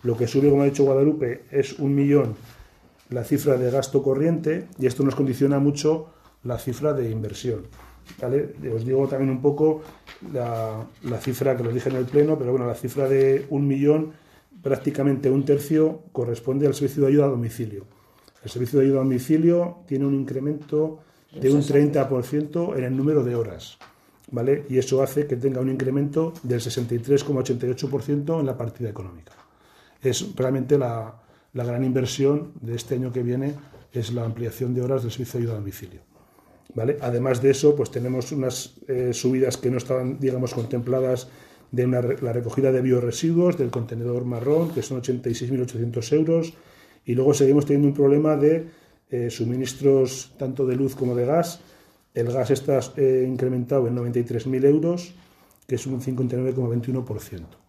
Lo que sube, como ha dicho Guadalupe, es 1 millón la cifra de gasto corriente, y esto nos condiciona mucho la cifra de inversión, ¿vale? Os digo también un poco la cifra que lo dije en el pleno, pero bueno, la cifra de 1 millón, prácticamente un tercio corresponde al servicio de ayuda a domicilio. El servicio de ayuda a domicilio tiene un incremento de un 30% en el número de horas, ¿vale? Y eso hace que tenga un incremento del 63,88% en la partida económica. Es realmente la gran inversión de este año que viene, es la ampliación de horas del servicio de ayuda a domicilio, ¿vale? Además de eso, pues tenemos unas subidas que no estaban, digamos, contempladas de la recogida de biorresiduos del contenedor marrón, que son 86.800 euros, y luego seguimos teniendo un problema de suministros tanto de luz como de gas. El gas está incrementado en 93.000 euros, que es un 59,21%.